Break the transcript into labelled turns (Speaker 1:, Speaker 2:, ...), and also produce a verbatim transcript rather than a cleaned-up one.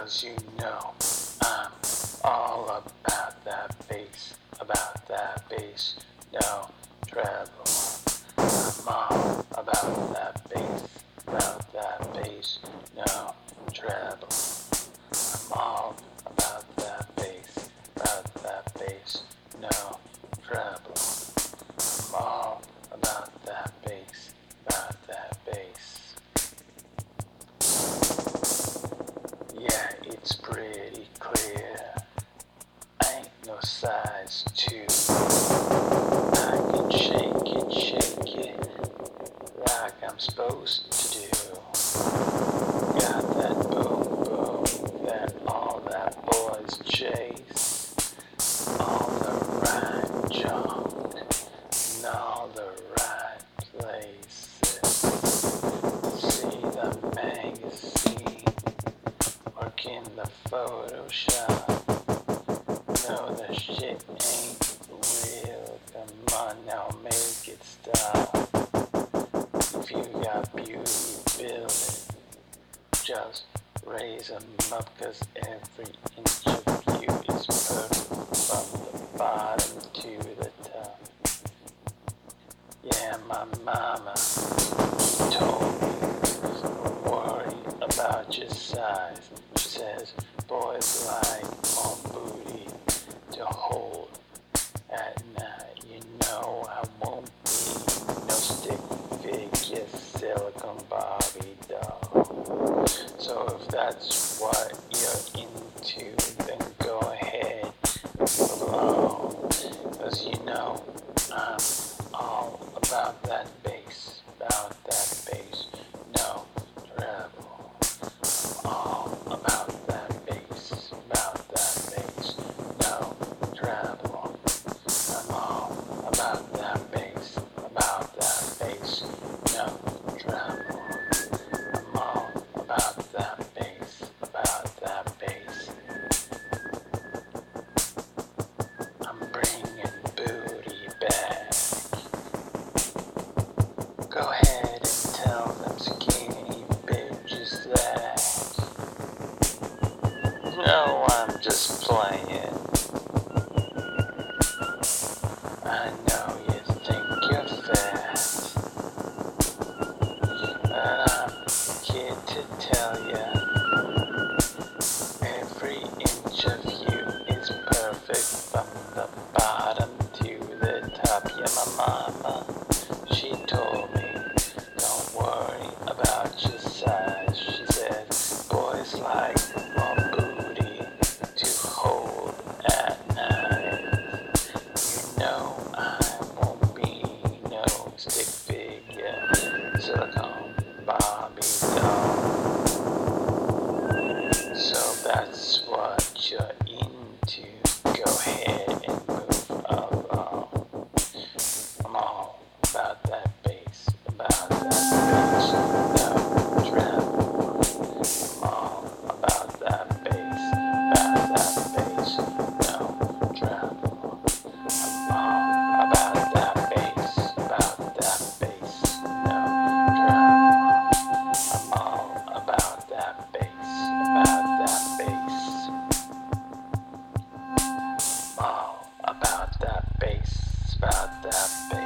Speaker 1: 'cause you know I'm all about that bass, about that bass, no treble. I'm all about that bass, about that bass, no treble. I'm all about that bass, about that bass, no treble. I'm all about that bass, about that bass. Yeah, it's pretty clear. I ain't no size two. I can shake it, shake it like I'm supposed to do. Got that boom boom that all that boys chase. All the right junk in all the right places. See the magazine, work in the Photoshop. No, the shit ain't real. Come on now, make it stop. If you got beauty, build it. Just raise 'em up, 'cause every inch of you is perfect from the bottom to the top. Yeah, my mama told me, don't worry about your size. She says, boys like more booty to hold at night. You know I won't be no stick figure silicone Barbie doll. So if that's what you're into, then go ahead and move along. 'Cause you know I'm all about that bass, about that bass, no treble. I'm all about that bass, about that bass, no treble. I'm all about that bass, about that bass, no treble. I'm all about that bass, about that bass. I'm bringing booty back. Go ahead and tell them skinny bitches that. No, I'm just playing. I know you think you're fat, but I'm here to tell ya, every inch of you is perfect from the bottom to the top. Yeah, my mama, she told me, don't worry about your size. She said, boys like more booty to hold at night. You know I won't be no stick figure silicone Barbie doll. So that's what you're into. Go ahead and move along. I'm all about that bass, about that bass, no treble. I'm all about that bass, about that bass, no treble. I'm all about that bass, about that bass, no treble. I'm all about that bass, about that bass. I'm all about that bass, about that bass.